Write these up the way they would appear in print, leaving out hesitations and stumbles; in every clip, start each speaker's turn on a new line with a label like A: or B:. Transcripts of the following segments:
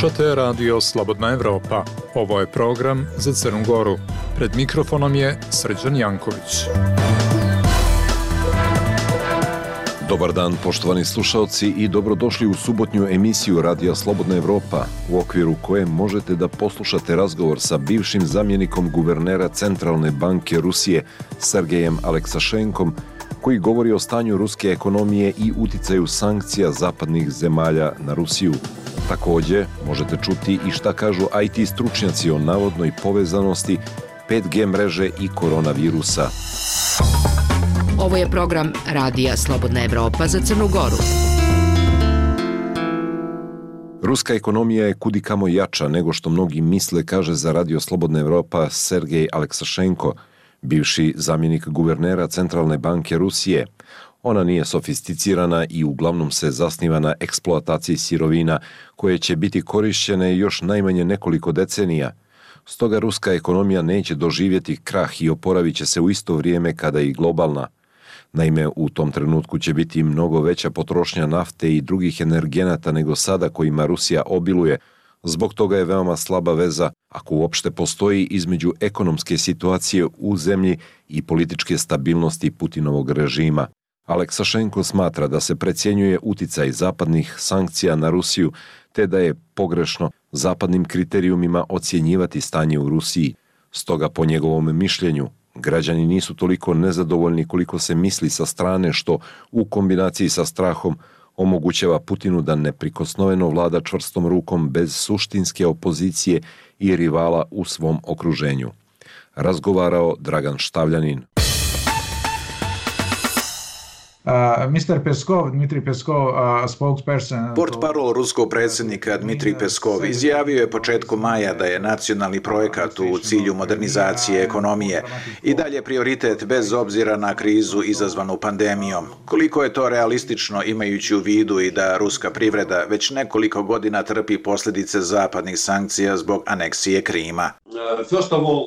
A: Slušate Radio Slobodna Evropa. Ovo je program za Crnu Goru. Pred mikrofonom je Srđan Janković.
B: Dobar dan, poštovani slušaoci, i dobrodošli u subotnju emisiju Radija Slobodna Evropa, u okviru koje možete da poslušate razgovor sa bivšim zamjenikom guvernera Centralne banke Rusije, Sergejem Aleksašenkom, koji govori o stanju ruske ekonomije i uticaju sankcija zapadnih zemalja na Rusiju. Također, možete čuti i šta kažu IT stručnjaci o navodnoj povezanosti 5G mreže i koronavirusa.
C: Ovo je program Radija Slobodna Evropa za Crnu Goru.
B: Ruska ekonomija je kudikamo jača nego što mnogi misle, kaže za Radio Slobodna Evropa Sergej Aleksašenko, bivši zamjenik guvernera Centralne banke Rusije. Ona nije sofisticirana i uglavnom se zasniva na eksploataciji sirovina koje će biti korišćene još najmanje nekoliko decenija. Stoga ruska ekonomija neće doživjeti krah i oporavit će se u isto vrijeme kada i globalna. Naime, u tom trenutku će biti mnogo veća potrošnja nafte i drugih energenata nego sada kojima Rusija obiluje. Zbog toga je veoma slaba veza, ako uopšte postoji, između ekonomske situacije u zemlji i političke stabilnosti Putinovog režima. Aleksašenko smatra da se precjenjuje uticaj zapadnih sankcija na Rusiju, te da je pogrešno zapadnim kriterijumima ocjenjivati stanje u Rusiji. Stoga, po njegovom mišljenju, građani nisu toliko nezadovoljni koliko se misli sa strane, što u kombinaciji sa strahom omogućava Putinu da neprikosnoveno vlada čvrstom rukom bez suštinske opozicije i rivala u svom okruženju. Razgovarao Dragan Štavljanin.
D: Mr. Peskov, Dmitrij Peskov, spokesperson...
E: Portparol ruskog predsjednika Dmitrij Peskov izjavio je početkom maja da je nacionalni projekat u cilju modernizacije ekonomije i dalje prioritet bez obzira na krizu izazvanu pandemijom. Koliko je to realistično, imajući u vidu i da ruska privreda već nekoliko godina trpi posljedice zapadnih sankcija zbog aneksije Krima?
F: First of all,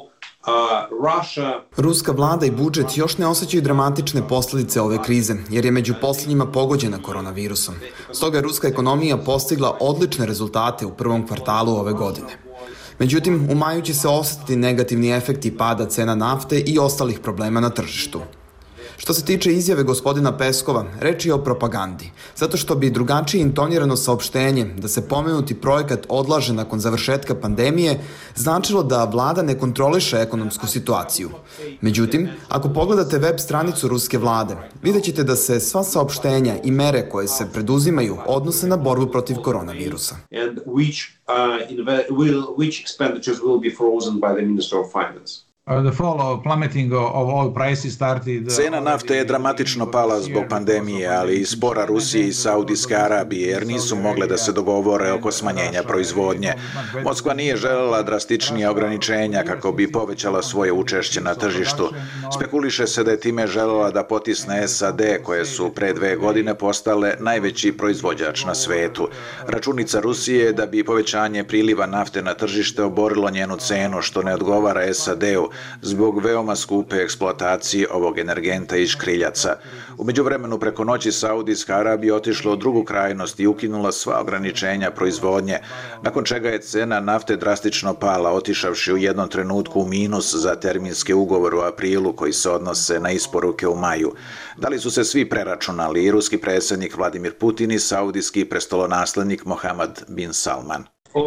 G: Ruska vlada i budžet još ne osjećaju dramatične posljedice ove krize, jer je među posljednjima pogođena koronavirusom. Stoga je ruska ekonomija postigla odlične rezultate u prvom kvartalu ove godine. Međutim, u maju će se osjetiti negativni efekti pada cena nafte i ostalih problema na tržištu. Što se tiče izjave gospodina Peskova, reč je o propagandi, zato što bi drugačije intonirano saopštenje da se pomenuti projekat odlaže nakon završetka pandemije značilo da vlada ne kontroliše ekonomsku situaciju. Međutim, ako pogledate web stranicu ruske vlade, vidjet ćete da se sva saopštenja i mere koje se preduzimaju odnose na borbu protiv koronavirusa.
F: Which expenditures will be frozen by the Minister of Finance.
E: Cena nafte je dramatično pala zbog pandemije, ali i spora Rusije i Saudijske Arabije, jer nisu mogle da se dogovore oko smanjenja proizvodnje. Moskva nije željela drastičnije ograničenja kako bi povećala svoje učešće na tržištu. Spekuliše se da je time željela da potisne SAD, koje su pre 2 godine postale najveći proizvođač na svetu. Računica Rusije je da bi povećanje priliva nafte na tržište oborilo njenu cenu, što ne odgovara SAD-u, zbog veoma skupe eksploatacije ovog energenta iz škriljaca. U međuvremenu preko noći Saudijska Arabija otišla u drugu krajnost i ukinula sva ograničenja proizvodnje, nakon čega je cena nafte drastično pala, otišavši u jednom trenutku u minus za terminske ugovore u aprilu koji se odnose na isporuke u maju. Da li su se svi preračunali, i ruski predsjednik Vladimir Putin i saudijski prestolonaslednik Mohammed bin Salman?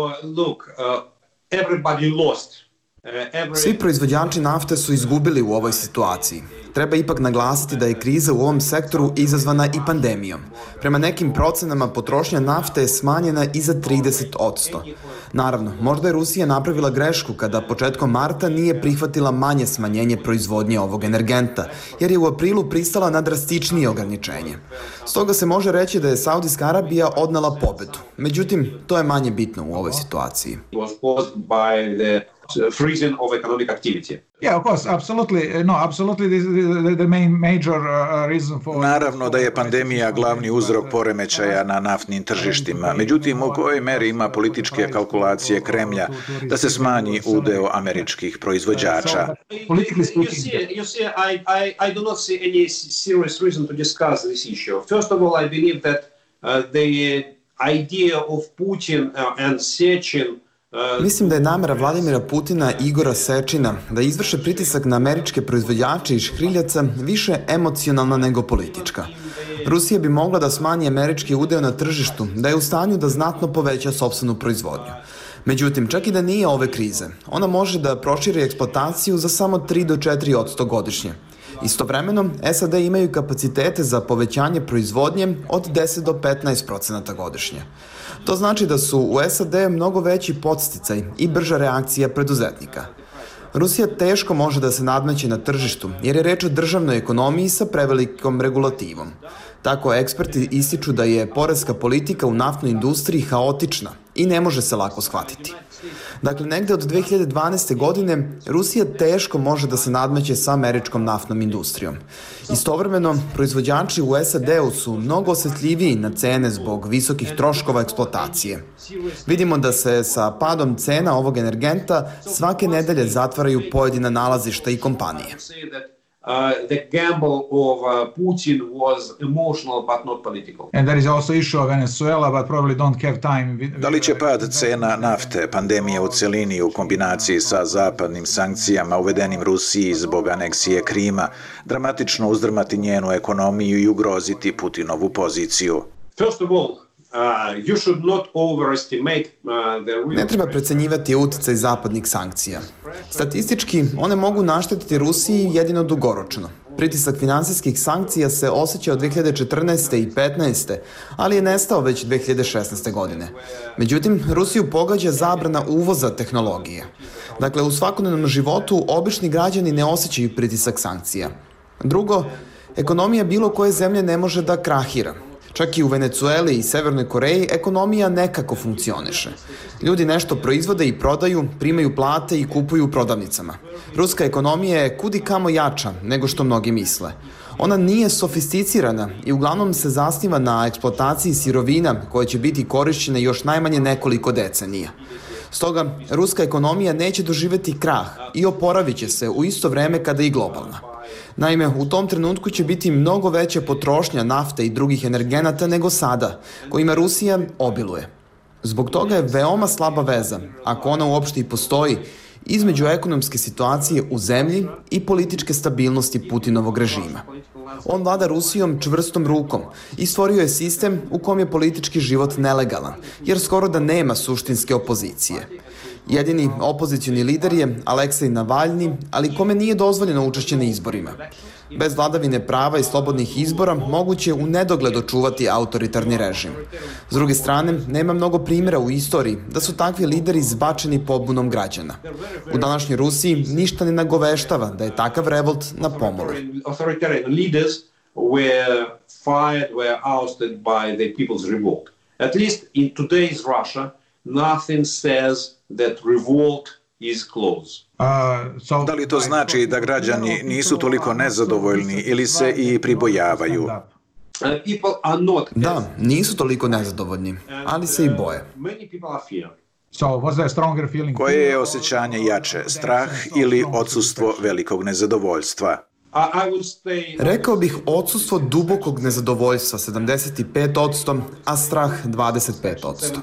F: Everybody lost.
G: Svi proizvođači nafte su izgubili u ovoj situaciji. Treba ipak naglasiti da je kriza u ovom sektoru izazvana i pandemijom. Prema nekim procenama potrošnja nafte je smanjena i za 30%. Naravno, možda je Rusija napravila grešku kada početkom marta nije prihvatila manje smanjenje proizvodnje ovog energenta, jer je u aprilu pristala na drastičnije ograničenje. Stoga se može reći da je Saudijska Arabija odnela pobedu. Međutim, to je manje bitno u ovoj situaciji.
F: Freezing of economic activity.
D: Yeah, of course, absolutely. No, absolutely the main major reason for...
E: Naravno da je pandemija glavni uzrok poremećaja na naftnim tržištima. Međutim, u kojoj meri ima političke kalkulacije Kremlja da se smanji udeo američkih proizvođača?
F: You see, I do not see any serious reason to discuss this issue. First of all, I believe that the idea of Putin and Sechin.
G: Mislim da je namera Vladimira Putina i Igora Sečina da izvrše pritisak na američke proizvođače i škriljaca više emocionalna nego politička. Rusija bi mogla da smanji američki udeo na tržištu, da je u stanju da znatno poveća sopstvenu proizvodnju. Međutim, čak i da nije ove krize, ona može da proširi eksploataciju za samo 3 do 4% godišnje. Istovremeno, SAD imaju kapacitete za povećanje proizvodnje od 10 do 15% godišnje. To znači da su u SAD mnogo veći podsticaj i brža reakcija preduzetnika. Rusija teško može da se nadmeće na tržištu jer je reč o državnoj ekonomiji sa prevelikom regulativom. Tako eksperti ističu da je poreska politika u naftnoj industriji haotična i ne može se lako shvatiti. Dakle, negde od 2012. godine Rusija teško može da se nadmeće sa američkom naftnom industrijom. Istovremeno, proizvođači u SAD-u su mnogo osetljiviji na cene zbog visokih troškova eksploatacije. Vidimo da se sa padom cena ovog energenta svake nedelje zatvaraju pojedina nalazišta i kompanije.
F: The gamble of Putin was emotional but not political.
D: And there is also issue of Venezuela, but probably don't have time.
E: Da li će pad cena nafte, pandemije u celini u kombinaciji sa zapadnim sankcijama uvedenim Rusiji zbog aneksije Krima dramatično uzdrmati njenu ekonomiju i ugroziti Putinovu poziciju?
F: First of all, you should not overestimate the...
G: Ne treba precenjivati uticaj zapadnih sankcija. Statistički, one mogu naštetiti Rusiji jedino dugoročno. Pritisak finansijskih sankcija se osjeća od 2014. i 2015. ali je nestao već 2016. godine. Međutim, Rusiju pogađa zabrana uvoza tehnologije. Dakle, u svakodnevnom životu obični građani ne osjećaju pritisak sankcija. Drugo, ekonomija bilo koje zemlje ne može da krahira. Čak i u Venecueli i Severnoj Koreji ekonomija nekako funkcioniše. Ljudi nešto proizvode i prodaju, primaju plate i kupuju u prodavnicama. Ruska ekonomija je kudi kamo jača nego što mnogi misle. Ona nije sofisticirana i uglavnom se zasniva na eksploataciji sirovina koje će biti korišćene još najmanje nekoliko decenija. Stoga, ruska ekonomija neće doživeti krah i oporavit će se u isto vreme kada i globalna. Naime, u tom trenutku će biti mnogo veća potrošnja nafte i drugih energenata nego sada, kojima Rusija obiluje. Zbog toga je veoma slaba veza, ako ona uopšte i postoji, između ekonomske situacije u zemlji i političke stabilnosti Putinovog režima. On vlada Rusijom čvrstom rukom i stvorio je sistem u kom je politički život nelegalan, jer skoro da nema suštinske opozicije. Jedini opozicioni lider je Aleksej Navalni, ali kome nije dozvoljeno učešće na izborima. Bez vladavine prava i slobodnih izbora moguće je u nedogled očuvati autoritarni režim. S druge strane, nema mnogo primjera u istoriji da su takvi lideri zbačeni pobunom građana. U današnjoj Rusiji ništa ne nagoveštava da je takav revolt na pomolu.
F: Authoritarian leaders were fired, were ousted by the people's revolt. At least in today's Russia, nothing says that revolt is close.
E: Da li to znači da građani nisu toliko nezadovoljni ili se i pribojavaju?
G: Da, nisu toliko nezadovoljni, ali se i boje.
E: Koje je osjećanje jače, strah ili odsustvo velikog nezadovoljstva?
G: Rekao bih odsustvo dubokog nezadovoljstva 75%, a strah 25%.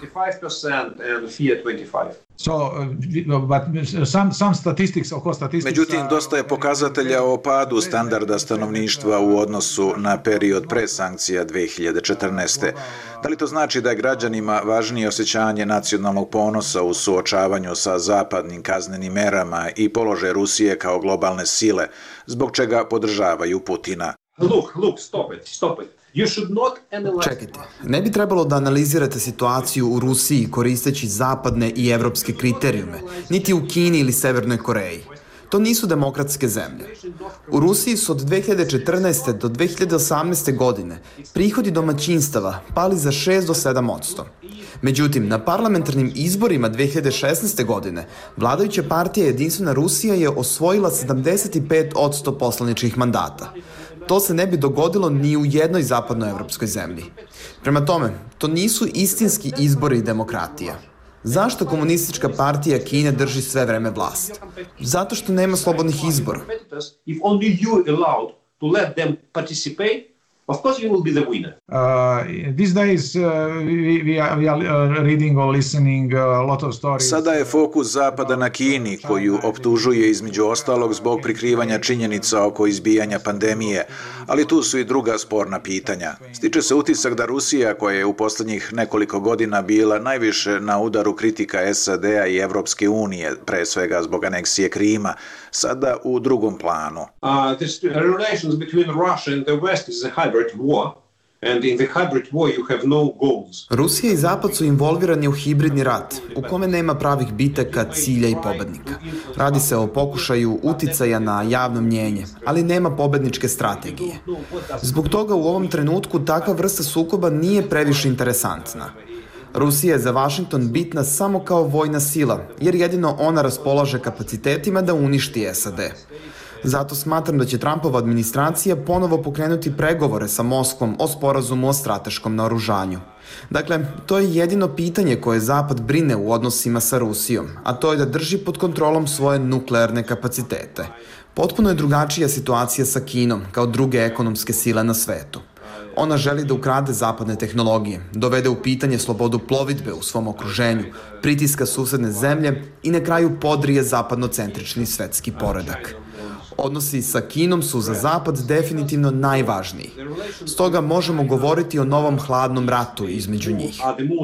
E: Međutim, dosta je pokazatelja o padu standarda stanovništva u odnosu na period pre sankcija 2014. Da li to znači da je građanima važnije osjećanje nacionalnog ponosa u suočavanju sa zapadnim kaznenim merama i položaj Rusije kao globalne sile, zbog čega podržavaju Putina?
F: Look, stop it.
G: Čekajte, ne bi trebalo da analizirate situaciju u Rusiji koristeći zapadne i evropske kriterijume, niti u Kini ili Severnoj Koreji. To nisu demokratske zemlje. U Rusiji su od 2014. do 2018. godine prihodi domaćinstava pali za 6 do 7%. Međutim, na parlamentarnim izborima 2016. godine vladajuća partija Jedinstvena Rusija je osvojila 75% poslaničkih mandata. To se ne bi dogodilo ni u jednoj zapadnoevropskoj zemlji. Prema tome, to nisu istinski izbori i demokratija. Zašto komunistička partija Kine drži sve vreme vlast? Zato što nema slobodnih izbora.
F: of course you will be the winner.
D: These days we are reading or listening a lot of stories.
E: Sada je fokus Zapada na Kini, koju optužuje između ostalog zbog prikrivanja činjenica oko izbijanja pandemije, ali tu su i druga sporna pitanja. Stiče se utisak da Rusija, koja je u posljednjih nekoliko godina bila najviše na udaru kritika SAD-a i Evropske unije, pre svega zbog aneksije Krima, sada u drugom planu.
F: This relations between Russia and the West is a hybrid war. And in the hybrid war you have no goals.
G: Rusija i Zapad su involvirani u hibridni rat, u kome nema pravih bitaka, cilja i pobednika. Radi se o pokušaju uticaja na javno mnjenje, ali nema pobedničke strategije. Zbog toga u ovom trenutku takva vrsta sukoba nije previše interesantna. Rusija je za Vašington bitna samo kao vojna sila, jer jedino ona raspolaže kapacitetima da uništi SAD. Zato smatram da će Trumpova administracija ponovo pokrenuti pregovore sa Moskvom o sporazumu o strateškom naoružanju. Dakle, to je jedino pitanje koje Zapad brine u odnosima sa Rusijom, a to je da drži pod kontrolom svoje nuklearne kapacitete. Potpuno je drugačija situacija sa Kinom, kao druge ekonomske sile na svetu. Ona želi da ukrade zapadne tehnologije, dovede u pitanje slobodu plovidbe u svom okruženju, pritiska susedne zemlje i na kraju podrije zapadnocentrični svetski poredak. Odnosi sa Kinom su za Zapad definitivno najvažniji. Stoga možemo govoriti o novom hladnom ratu između njih.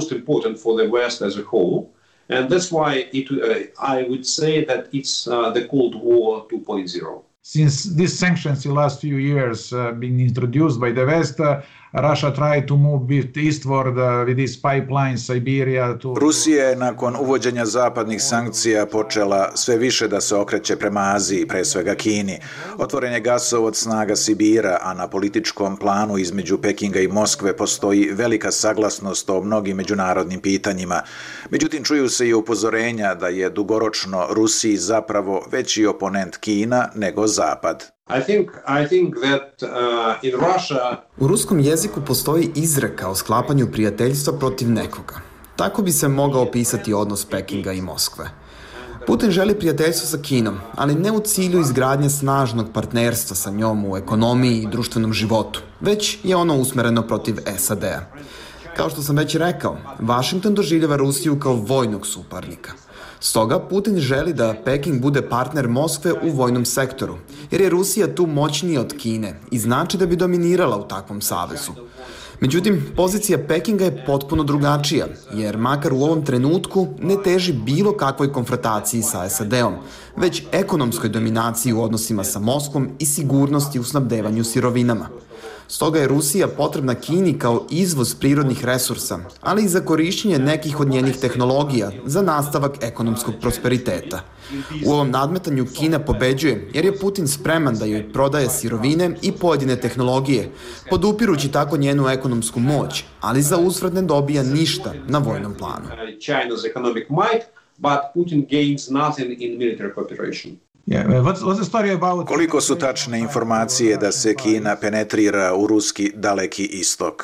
F: And that's why I would say that it's the Cold War 2.0.
D: Since these sanctions in the last few years been introduced by the West, Russia tried to move eastward with these pipelines, Siberia to...
E: Rusija je nakon uvođenja zapadnih sankcija počela sve više da se okreće prema Aziji, pre svega Kini. Otvoren je gasovod snaga Sibira, a na političkom planu između Pekinga i Moskve postoji velika saglasnost o mnogim međunarodnim pitanjima. Međutim, čuju se i upozorenja da je dugoročno Rusiji zapravo veći oponent Kina nego Zapad.
F: I think that in Russia...
G: U ruskom jeziku postoji izreka o sklapanju prijateljstva protiv nekoga. Tako bi se mogao opisati odnos Pekinga i Moskve. Putin želi prijateljstvo sa Kinom, ali ne u cilju izgradnje snažnog partnerstva sa njom u ekonomiji i društvenom životu, već je ono usmereno protiv SAD-a. Kao što sam već rekao, Vašington doživljava Rusiju kao vojnog suparnika. Stoga Putin želi da Peking bude partner Moskve u vojnom sektoru, jer je Rusija tu moćnija od Kine i znači da bi dominirala u takvom savezu. Međutim, pozicija Pekinga je potpuno drugačija, jer makar u ovom trenutku ne teži bilo kakvoj konfrontaciji sa SAD-om, već ekonomskoj dominaciji u odnosima sa Moskvom i sigurnosti u snabdevanju sirovinama. Stoga je Rusija potrebna Kini kao izvoz prirodnih resursa, ali i za korišćenje nekih od njenih tehnologija za nastavak ekonomskog prosperiteta. U ovom nadmetanju Kina pobeđuje jer je Putin spreman da joj prodaje sirovine i pojedine tehnologije, podupirući tako njenu ekonomsku moć, ali za uzvrat ne dobija ništa na vojnom planu.
F: China's economic might, but Putin gains nothing in military cooperation.
E: Koliko su tačne informacije da se Kina penetrira u ruski daleki istok?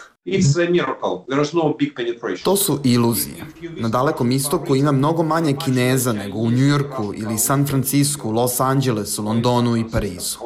G: To su iluzije. Na Dalekom istoku ima mnogo manje Kineza nego u Njujorku ili San Francisku, Los Angelesu, Londonu i Parizu.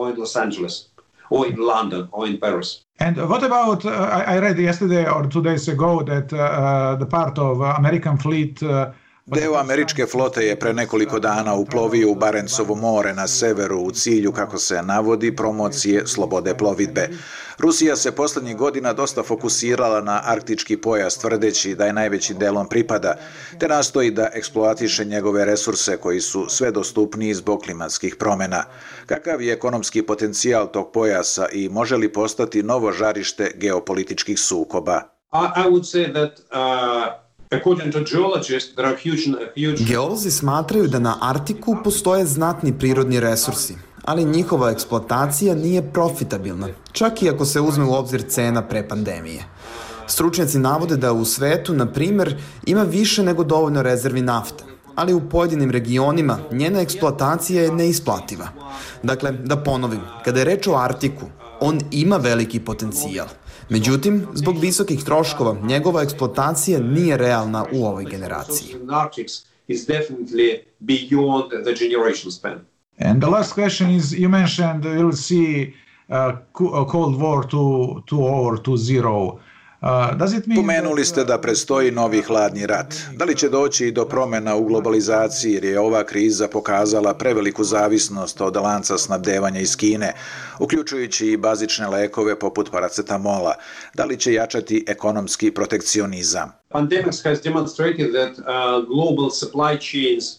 D: And what about, I read yesterday or 2 days ago that the part of American fleet
E: Deo američke flote je pre nekoliko dana uplovio u Barencovo more na severu u cilju, kako se navodi, promocije slobode plovidbe. Rusija se poslednjih godina dosta fokusirala na arktički pojas, tvrdeći da je najvećim delom pripada, te nastoji da eksploatiše njegove resurse koji su sve dostupniji zbog klimatskih promena. Kakav je ekonomski potencijal tog pojasa i može li postati novo žarište geopolitičkih sukoba?
F: I would say that
G: Geolozi smatraju da na Arktiku postoje znatni prirodni resursi, ali njihova eksploatacija nije profitabilna, čak i ako se uzme u obzir cena pre pandemije. Stručnjaci navode da u svetu, na primer, ima više nego dovoljno rezervi nafte, ali u pojedinim regionima njena eksploatacija je neisplativa. Dakle, da ponovim, kada je reč o Arktiku, on ima veliki potencijal. Međutim, zbog visokih troškova, njegova eksploatacija nije realna u ovoj generaciji.
D: And the last question is, you mentioned you'll see Cold War 2.0 or 2.0.
E: Pomenuli ste da predstoji novi hladni rat. Da li će doći i do promjena u globalizaciji jer je ova kriza pokazala preveliku zavisnost od lanca snabdevanja iz Kine, uključujući i bazične lekove poput paracetamola? Da li će jačati ekonomski protekcionizam?
F: Pandemic has demonstrated that global supply chains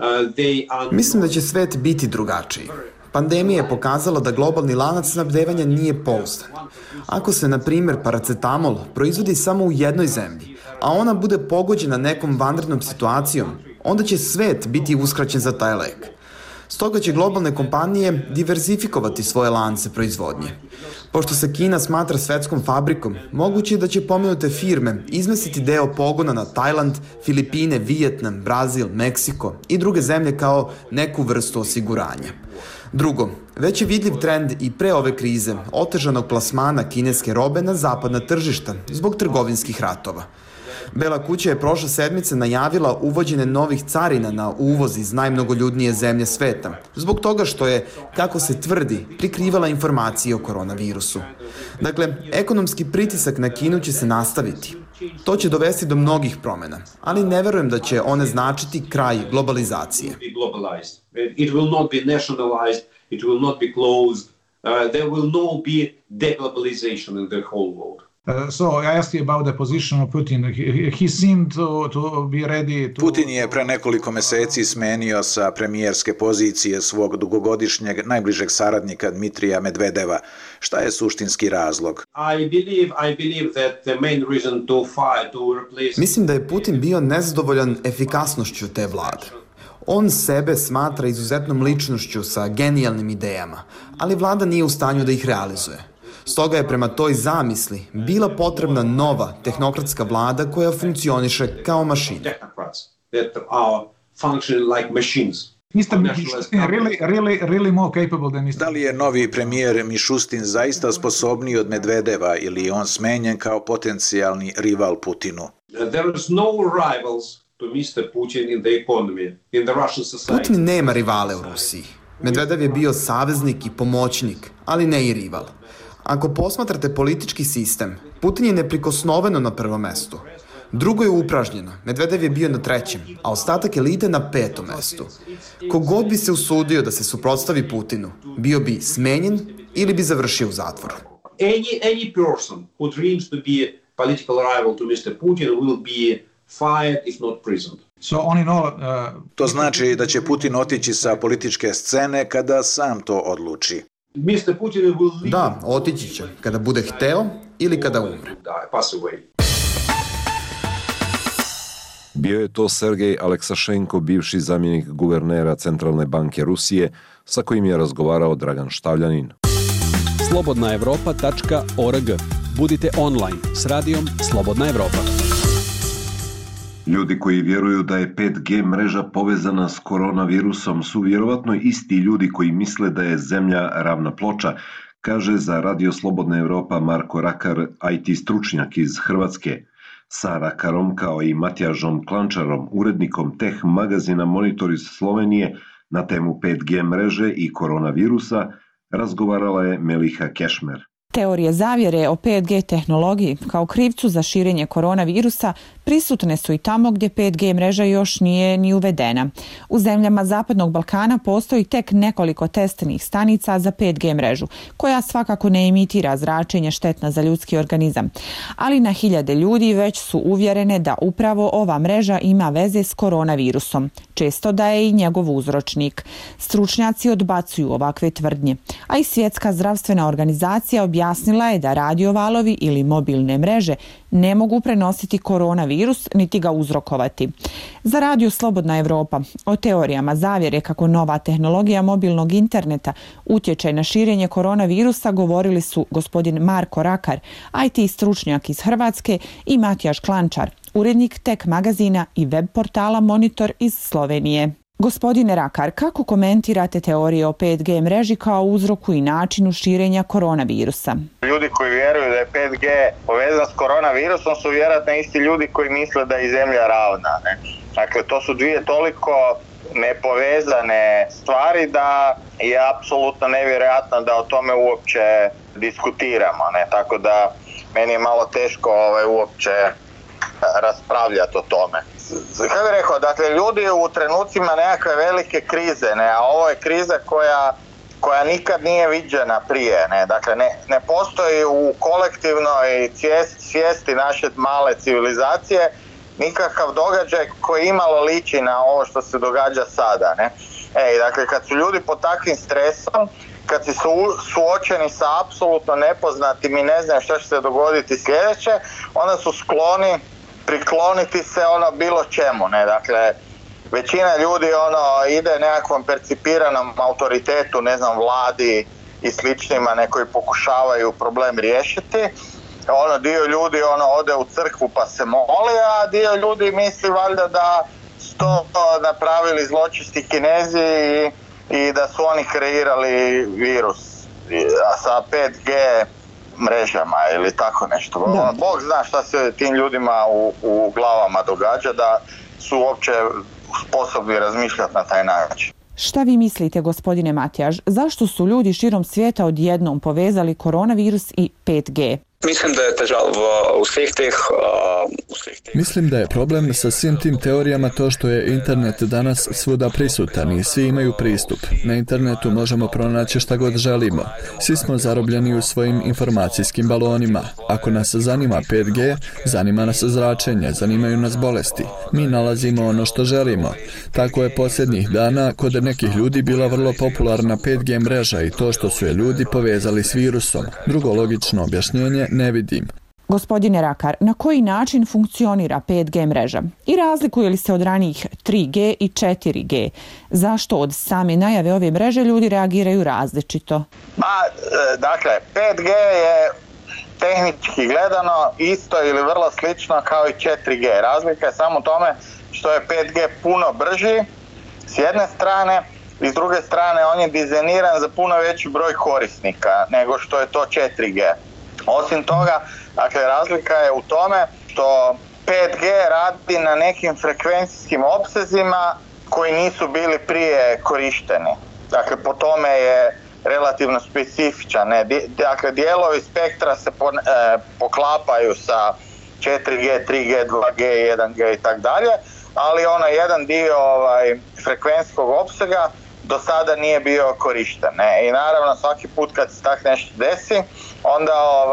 G: Mislim da će svet biti drugačiji. Pandemija je pokazala da globalni lanac snabdevanja nije pouzdan. Ako se, na primjer, paracetamol proizvodi samo u jednoj zemlji, a ona bude pogođena nekom vanrednom situacijom, onda će svet biti uskraćen za taj lek. Stoga će globalne kompanije diversifikovati svoje lance proizvodnje. Pošto se Kina smatra svetskom fabrikom, moguće je da će pomenute firme izmestiti deo pogona na Tajland, Filipine, Vijetnam, Brazil, Meksiko i druge zemlje kao neku vrstu osiguranja. Drugo, već je vidljiv trend i pre ove krize otežanog plasmana kineske robe na zapadna tržišta zbog trgovinskih ratova. Bela kuća je prošle sedmice najavila uvođenje novih carina na uvoz iz najmnogoljudnije zemlje sveta, zbog toga što je, kako se tvrdi, prikrivala informacije o koronavirusu. Dakle, ekonomski pritisak na Kinu će se nastaviti. To će dovesti do mnogih promjena, ali ne verujem da će one značiti kraj globalizacije.
F: It will not be nationalized, it will not be closed, there will not be deglobalization in the whole world.
D: So I asked you about the position of Putin. He seemed to be ready to...
E: Putin je pre nekoliko meseci smenio sa premijerske pozicije svog dugogodišnjeg najbližeg saradnika Dmitrija Medvedeva. Šta je suštinski razlog?
F: I believe that the main reason to fight to replace...
G: Mislim da je Putin bio nezadovoljan efikasnošću te vlade. On sebe smatra izuzetnom ličnošću sa genijalnim idejama, ali vlada nije u stanju da ih realizuje. Stoga je prema toj zamisli bila potrebna nova tehnokratska vlada koja funkcioniše kao mašine.
E: Da li je novi premijer Mišustin zaista sposobniji od Medvedeva ili je on smenjen kao potencijalni rival Putinu?
G: Putin nema rivale u Rusiji. Medvedev je bio saveznik i pomoćnik, ali ne i rival. Ako posmatrate politički sistem, Putin je neprikosnoveno na prvom mestu. Drugo je upražnjeno, Medvedev je bio na trećem, a ostatak elite na petom mestu. Kogod bi se usudio da se suprotstavi Putinu, bio bi smenjen ili bi završio u zatvoru.
F: Any person who dreams to be a political rival to Mr. Putin will be fired if not prisoned.
E: To znači da će Putin otići sa političke scene kada sam to odluči.
G: Da, otići će, kada bude hteo ili kada umre.
B: Bio je to Sergej Aleksašenko, bivši zamjenik guvernera Centralne banke Rusije, sa kojim je razgovarao Dragan Štavljanin.
H: slobodnaevropa.org. Budite online s radijom Slobodna Evropa.
B: Ljudi koji vjeruju da je 5G mreža povezana s koronavirusom su vjerovatno isti ljudi koji misle da je Zemlja ravna ploča, kaže za Radio Slobodna Evropa Marko Rakar, IT stručnjak iz Hrvatske. Sa Rakarom kao i Matijažom Klančarom, urednikom teh magazina Monitor iz Slovenije na temu 5G mreže i koronavirusa, razgovarala je Meliha Kešmer.
I: Teorije zavjere o 5G tehnologiji kao krivcu za širenje koronavirusa prisutne su i tamo gdje 5G mreža još nije ni uvedena. U zemljama Zapadnog Balkana postoji tek nekoliko testnih stanica za 5G mrežu, koja svakako ne emitira zračenje štetna za ljudski organizam. Ali na hiljade ljudi već su uvjerene da upravo ova mreža ima veze s koronavirusom, često da je i njegov uzročnik. Stručnjaci odbacuju ovakve tvrdnje, a i Svjetska zdravstvena organizacija objasnila je da radiovalovi ili mobilne mreže ne mogu prenositi koronavirus niti ga uzrokovati. Za Radio Slobodna Evropa o teorijama zavjere kako nova tehnologija mobilnog interneta utječe na širenje koronavirusa govorili su gospodin Marko Rakar, IT stručnjak iz Hrvatske, i Matijaž Klančar, urednik tech magazina i web portala Monitor iz Slovenije. Gospodine Rakar, kako komentirate teorije o 5G mreži kao uzroku i načinu širenja koronavirusa?
J: Ljudi koji vjeruju da je 5G povezan s koronavirusom su vjerojatno isti ljudi koji misle da je Zemlja ravna. Ne? Dakle, to su dvije toliko nepovezane stvari da je apsolutno nevjerojatno da o tome uopće diskutiramo, ne? Tako da meni je malo teško uopće raspravljati o tome. Kako bih rekao, dakle, ljudi u trenucima nekakve velike krize, ne? A ovo je kriza koja nikad nije viđena prije, ne? Dakle, ne postoji u kolektivnoj svijesti naše male civilizacije nikakav događaj koji imalo liči na ovo što se događa sada, ne? Dakle, kad su ljudi pod takvim stresom, kad su suočeni sa apsolutno nepoznatim i ne znaju što će se dogoditi sljedeće, onda su skloni prikloniti se bilo čemu, ne? Dakle, većina ljudi ide nekakvom percipiranom autoritetu, ne znam, vladi i sličnima, koji pokušavaju problem riješiti. Dio ljudi ode u crkvu pa se moli, a dio ljudi misli valjda da su to napravili zločesti Kinezi i da su oni kreirali virus sa 5G mrežama ili tako nešto. Bog zna šta se tim ljudima u glavama događa da su uopće sposobni razmišljati na taj način.
I: Šta vi mislite, gospodine Matjaž, zašto su ljudi širom svijeta odjednom povezali koronavirus i 5G?
K: Mislim da je težava
L: Mislim da je problem sa svim tim teorijama to što je internet danas svuda prisutan i svi imaju pristup. Na internetu možemo pronaći šta god želimo. Svi smo zarobljeni u svojim informacijskim balonima. Ako nas zanima 5G, zanima nas zračenje, zanimaju nas bolesti. Mi nalazimo ono što želimo. Tako je posljednjih dana kod nekih ljudi bila vrlo popularna 5G mreža i to što su je ljudi povezali s virusom. Drugo logično objašnjenje ne vidim.
I: Gospodine Rakar, na koji način funkcionira 5G mreža? I razlikuje li se od ranijih 3G i 4G? Zašto od same najave ove mreže ljudi reagiraju različito?
J: Dakle, 5G je tehnički gledano isto ili vrlo slično kao i 4G. Razlika je samo u tome što je 5G puno brži s jedne strane i s druge strane on je dizajniran za puno veći broj korisnika nego što je to 4G. Osim toga, dakle, razlika je u tome što 5G radi na nekim frekvencijskim opsezima koji nisu bili prije korišteni. Dakle, po tome je relativno specifičan. Dakle, dijelovi spektra se poklapaju sa 4G, 3G, 2G, 1G i tak dalje, ali jedan dio frekvencijskog opsega do sada nije bio korišten. I naravno svaki put kad se tak nešto desi, onda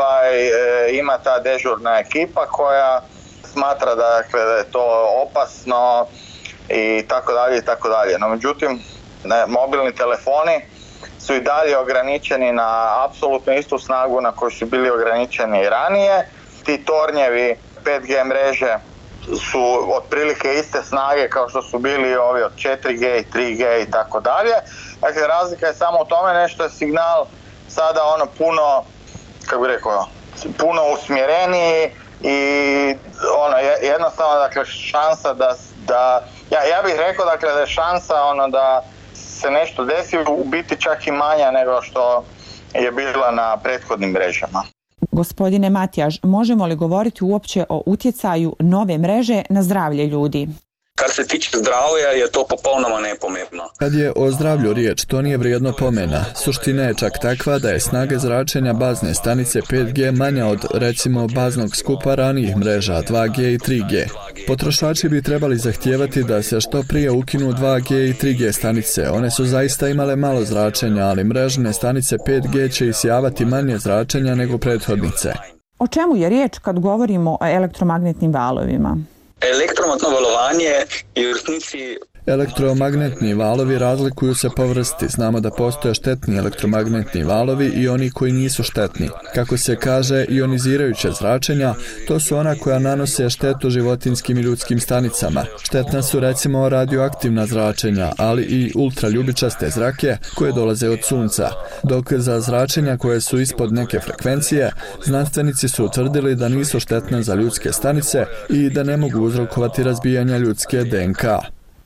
J: ima ta dežurna ekipa koja smatra da je to opasno i tako dalje i tako dalje. No međutim, mobilni telefoni su i dalje ograničeni na apsolutno istu snagu na koju su bili ograničeni i ranije. Ti tornjevi 5G mreže su otprilike iste snage kao što su bili ovi od 4G i 3G i tako dalje. Dakle, razlika je samo u tome nešto je signal sada puno, kako bih rekao, puno usmjereniji i jednostavno, dakle, šansa da ja bih rekao, dakle, da je šansa da se nešto desi u biti čak i manja nego što je bila na prethodnim mrežama.
I: Gospodine Matjaž, možemo li govoriti uopće o utjecaju nove mreže na zdravlje ljudi?
K: Kar se tiče zdravlja je to popolnoma nepomembno.
L: Kad je o zdravlju riječ, to nije vrijedno pomena. Suština je čak takva da je snaga zračenja bazne stanice 5G manja od, recimo, baznog skupa ranijih mreža 2G i 3G. Potrošači bi trebali zahtijevati da se što prije ukinu 2G i 3G stanice. One su zaista imale malo zračenja, ali mrežne stanice 5G će isijavati manje zračenja nego prethodnice.
I: O čemu je riječ kad govorimo o elektromagnetnim valovima?
K: Elektromagnetno valovanje je u resnici...
L: Elektromagnetni valovi razlikuju se po vrsti. Znamo da postoje štetni elektromagnetni valovi i oni koji nisu štetni. Kako se kaže, ionizirajuća zračenja, to su ona koja nanose štetu životinjskim i ljudskim stanicama. Štetna su recimo radioaktivna zračenja, ali i ultraljubičaste zrake koje dolaze od sunca. Dok za zračenja koje su ispod neke frekvencije, znanstvenici su utvrdili da nisu štetne za ljudske stanice i da ne mogu uzrokovati razbijanje ljudske DNK.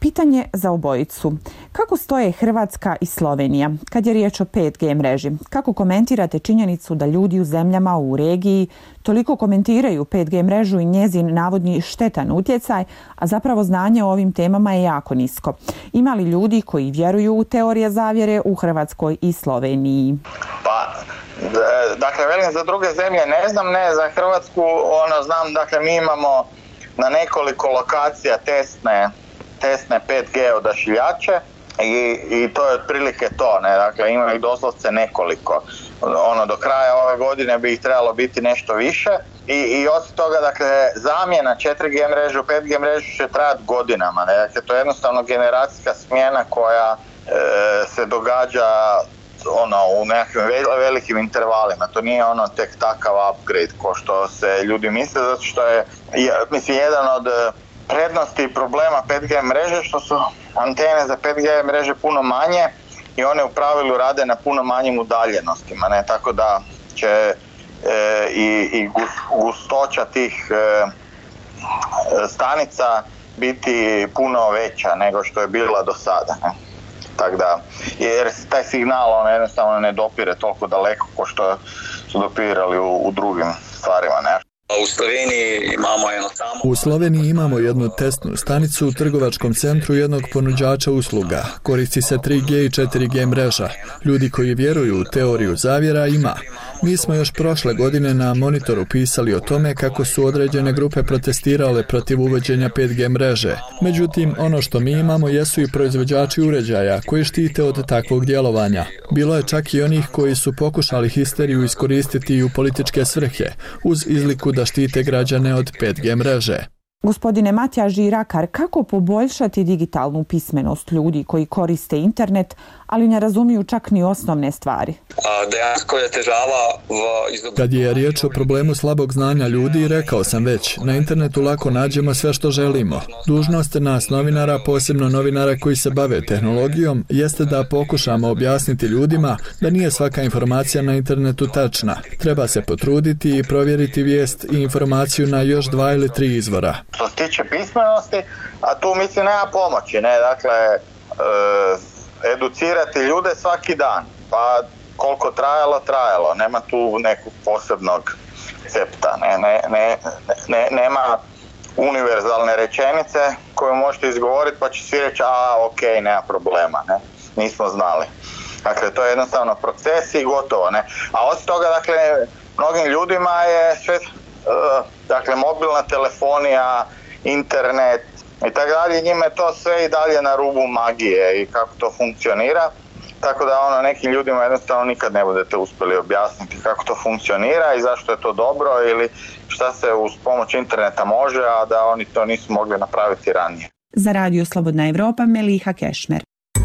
I: Pitanje za obojicu. Kako stoje Hrvatska i Slovenija kad je riječ o 5G mreži? Kako komentirate činjenicu da ljudi u zemljama u regiji toliko komentiraju 5G mrežu i njezin navodni štetan utjecaj, a zapravo znanje o ovim temama je jako nisko? Ima li ljudi koji vjeruju u teorije zavjere u Hrvatskoj i Sloveniji?
J: Dakle, velim za druge zemlje ne znam, ne za Hrvatsku, znam, dakle mi imamo na nekoliko lokacija testne 5G odašiljače i to je otprilike to, ne, dakle ima ih doslovce nekoliko. Do kraja ove godine bi ih trebalo biti nešto više i osim toga, dakle, zamjena 4G mreže u 5G mrežu će trajati godinama, ne, dakle to je jednostavno generacijska smjena koja se događa u nekakvim velikim intervalima. To nije tek takav upgrade ko što se ljudi misle, zato što je, jedan od prednosti i problema 5G mreže što su antene za 5G mreže puno manje i one u pravilu rade na puno manjim udaljenostima, ne, tako da će i gustoća tih stanica biti puno veća nego što je bila do sada, ne. Tako da, jer taj signal jednostavno ne dopire toliko daleko kao što su dopirali u drugim stvarima, ne.
L: U Sloveniji imamo jednu testnu stanicu u trgovačkom centru jednog ponuđača usluga. Koristi se 3G i 4G mreža. Ljudi koji vjeruju u teoriju zavjera ima. Mi smo još prošle godine na monitoru pisali o tome kako su određene grupe protestirale protiv uvođenja 5G mreže. Međutim, ono što mi imamo jesu i proizvođači uređaja koji štite od takvog djelovanja. Bilo je čak i onih koji su pokušali histeriju iskoristiti i u političke svrhe, uz izliku da štite građane od 5G mreže.
I: Gospodine Matija Žirakar, kako poboljšati digitalnu pismenost ljudi koji koriste internet, ali ne razumiju čak ni osnovne stvari?
L: Kad je riječ o problemu slabog znanja ljudi, rekao sam već, na internetu lako nađemo sve što želimo. Dužnost nas novinara, posebno novinara koji se bave tehnologijom, jeste da pokušamo objasniti ljudima da nije svaka informacija na internetu tačna. Treba se potruditi i provjeriti vijest i informaciju na još 2 ili 3 izvora.
J: Što se tiče pismenosti, a tu mislim nema pomoći, ne, dakle, educirati ljude svaki dan, pa koliko trajalo, nema tu nekog posebnog recepta, nema univerzalne rečenice koju možete izgovoriti pa će svi reći, ok, nema problema, ne, nismo znali. Dakle, to je jednostavno proces i gotovo, ne. A osim toga, dakle, mnogim ljudima je sve, dakle, mobilna telefonija, internet i tako dalje, njima je to sve i dalje na rubu magije i kako to funkcionira, tako da nekim ljudima jednostavno nikad ne budete uspjeli objasniti kako to funkcionira i zašto je to dobro ili šta se uz pomoć interneta može, a da oni to nisu mogli napraviti ranije.
I: Za Radio Slobodna Evropa, Meliha Kešmer.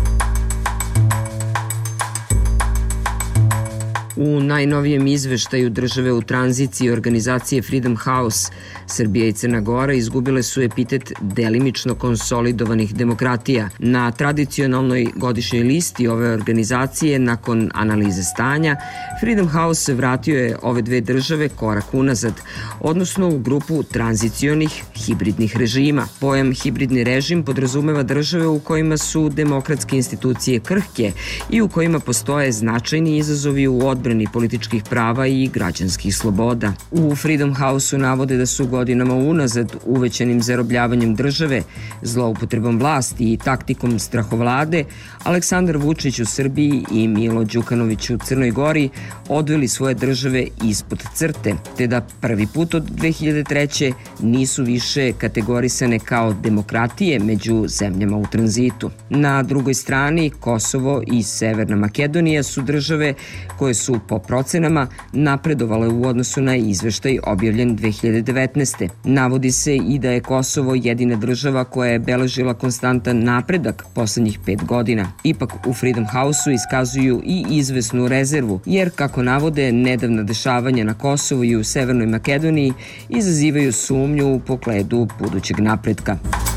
M: U najnovijem izveštaju države u tranziciji organizacije Freedom House, Srbija i Crna Gora izgubile su epitet delimično konsolidovanih demokratija. Na tradicionalnoj godišnjoj listi ove organizacije, nakon analize stanja, Freedom House vratio je ove dve države korak unazad, odnosno u grupu tranzicionih hibridnih režima. Pojam hibridni režim podrazumeva države u kojima su demokratske institucije krhke i u kojima postoje značajni izazovi u odbrani političkih prava i građanskih sloboda. U Freedom House-u navode da su godinama unazad uvećanim zarobljavanjem države, zloupotrebom vlasti i taktikom strahovlade Aleksandar Vučić u Srbiji i Milo Đukanović u Crnoj Gori odveli svoje države ispod crte, te da prvi put od 2003. nisu više kategorisane kao demokratije među zemljama u tranzitu. Na drugoj strani, Kosovo i Severna Makedonija su države koje su po procenama napredovale u odnosu na izveštaj objavljen 2019. Navodi se i da je Kosovo jedina država koja je beležila konstantan napredak poslednjih 5 godina. Ipak u Freedom House-u iskazuju i izvesnu rezervu, jer kako navode, nedavna dešavanja na Kosovu i u Severnoj Makedoniji izazivaju sumnju u pogledu budućeg napretka.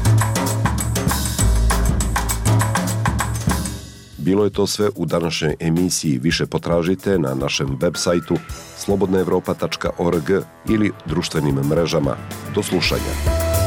B: Bilo je to sve u današnjoj emisiji. Više potražite na našem web sajtu slobodnaevropa.org ili društvenim mrežama. Do slušanja.